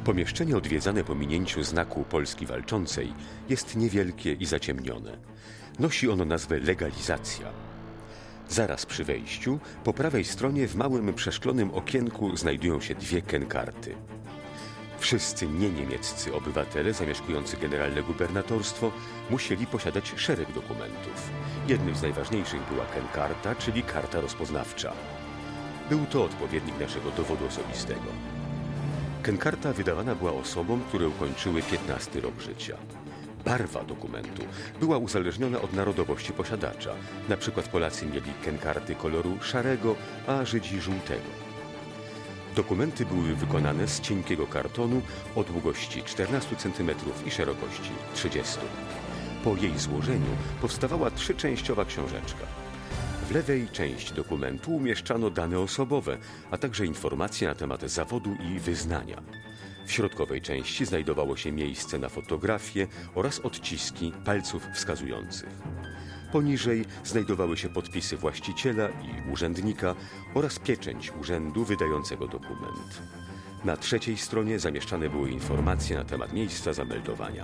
Pomieszczenie odwiedzane po minięciu znaku Polski Walczącej jest niewielkie i zaciemnione. Nosi ono nazwę Legalizacja. Zaraz przy wejściu, po prawej stronie w małym przeszklonym okienku znajdują się dwie kenkarty. Wszyscy nieniemieccy obywatele zamieszkujący generalne gubernatorstwo musieli posiadać szereg dokumentów. Jednym z najważniejszych była kenkarta, czyli karta rozpoznawcza. Był to odpowiednik naszego dowodu osobistego. Kenkarta wydawana była osobom, które ukończyły 15 rok życia. Barwa dokumentu była uzależniona od narodowości posiadacza. Na przykład Polacy mieli kenkarty koloru szarego, a Żydzi żółtego. Dokumenty były wykonane z cienkiego kartonu o długości 14 cm i szerokości 30 cm. Po jej złożeniu powstawała trzyczęściowa książeczka. W lewej części dokumentu umieszczano dane osobowe, a także informacje na temat zawodu i wyznania. W środkowej części znajdowało się miejsce na fotografię oraz odciski palców wskazujących. Poniżej znajdowały się podpisy właściciela i urzędnika oraz pieczęć urzędu wydającego dokument. Na trzeciej stronie zamieszczane były informacje na temat miejsca zameldowania.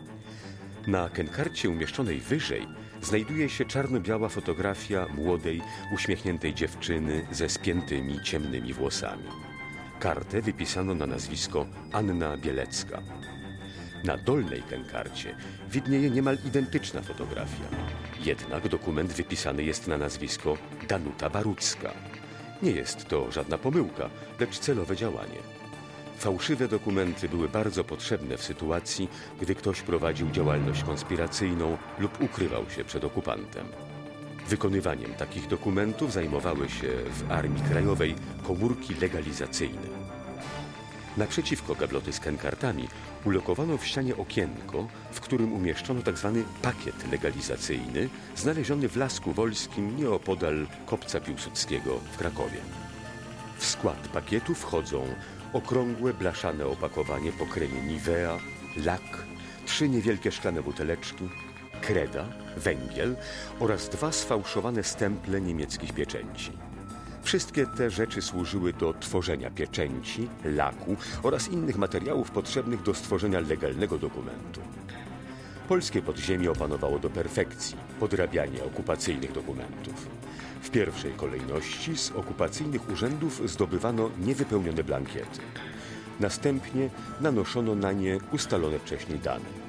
Na kenkarcie umieszczonej wyżej znajduje się czarno-biała fotografia młodej, uśmiechniętej dziewczyny ze spiętymi, ciemnymi włosami. Kartę wypisano na nazwisko Anna Bielecka. Na dolnej kenkarcie widnieje niemal identyczna fotografia. Jednak dokument wypisany jest na nazwisko Danuta Barucka. Nie jest to żadna pomyłka, lecz celowe działanie. Fałszywe dokumenty były bardzo potrzebne w sytuacji, gdy ktoś prowadził działalność konspiracyjną lub ukrywał się przed okupantem. Wykonywaniem takich dokumentów zajmowały się w Armii Krajowej komórki legalizacyjne. Naprzeciwko gabloty z kenkartami ulokowano w ścianie okienko, w którym umieszczono tzw. pakiet legalizacyjny znaleziony w Lasku Wolskim nieopodal Kopca Piłsudskiego w Krakowie. W skład pakietu wchodzą okrągłe, blaszane opakowanie po kremie Nivea, lak, 3 niewielkie szklane buteleczki, kreda, węgiel oraz 2 sfałszowane stemple niemieckich pieczęci. Wszystkie te rzeczy służyły do tworzenia pieczęci, laku oraz innych materiałów potrzebnych do stworzenia legalnego dokumentu. Polskie podziemie opanowało do perfekcji podrabianie okupacyjnych dokumentów. W pierwszej kolejności z okupacyjnych urzędów zdobywano niewypełnione blankiety. Następnie nanoszono na nie ustalone wcześniej dane.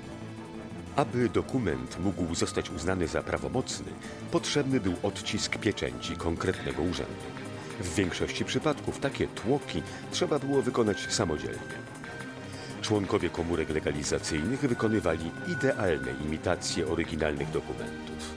Aby dokument mógł zostać uznany za prawomocny, potrzebny był odcisk pieczęci konkretnego urzędu. W większości przypadków takie tłoki trzeba było wykonać samodzielnie. Członkowie komórek legalizacyjnych wykonywali idealne imitacje oryginalnych dokumentów.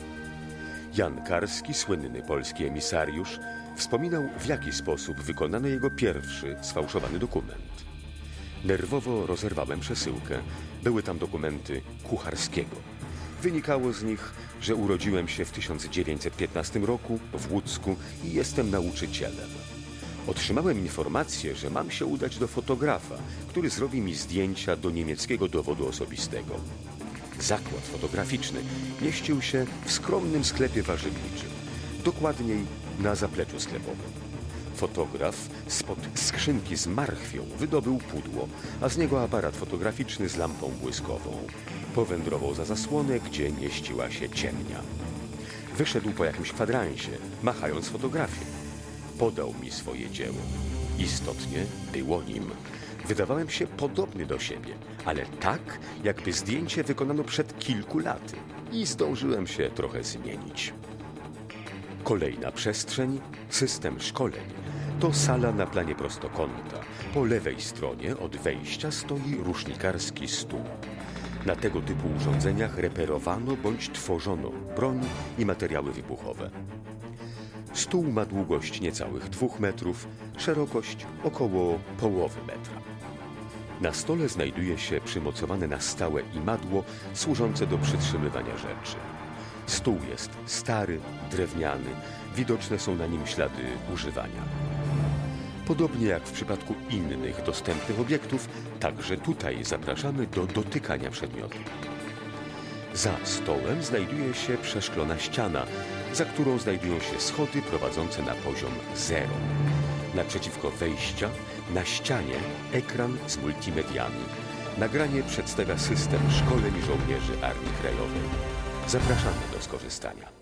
Jan Karski, słynny polski emisariusz, wspominał, w jaki sposób wykonano jego pierwszy sfałszowany dokument. Nerwowo rozerwałem przesyłkę. Były tam dokumenty Kucharskiego. Wynikało z nich, że urodziłem się w 1915 roku w Łódzku i jestem nauczycielem. Otrzymałem informację, że mam się udać do fotografa, który zrobi mi zdjęcia do niemieckiego dowodu osobistego. Zakład fotograficzny mieścił się w skromnym sklepie warzywniczym, dokładniej na zapleczu sklepowym. Fotograf spod skrzynki z marchwią wydobył pudło, a z niego aparat fotograficzny z lampą błyskową. Powędrował za zasłonę, gdzie mieściła się ciemnia. Wyszedł po jakimś kwadransie, machając fotografię. Podał mi swoje dzieło. Istotnie było nim. Wydawałem się podobny do siebie, ale tak, jakby zdjęcie wykonano przed kilku laty i zdążyłem się trochę zmienić. Kolejna przestrzeń, system szkoleń, to sala na planie prostokąta. Po lewej stronie od wejścia stoi rusznikarski stół. Na tego typu urządzeniach reperowano bądź tworzono broń i materiały wybuchowe. Stół ma długość niecałych 2 metrów, szerokość około połowy metra. Na stole znajduje się przymocowane na stałe imadło służące do przytrzymywania rzeczy. Stół jest stary, drewniany, widoczne są na nim ślady używania. Podobnie jak w przypadku innych dostępnych obiektów, także tutaj zapraszamy do dotykania przedmiotu. Za stołem znajduje się przeszklona ściana, za którą znajdują się schody prowadzące na poziom 0. Naprzeciwko wejścia, na ścianie, ekran z multimediami. Nagranie przedstawia system szkoleń żołnierzy Armii Krajowej. Zapraszamy do skorzystania.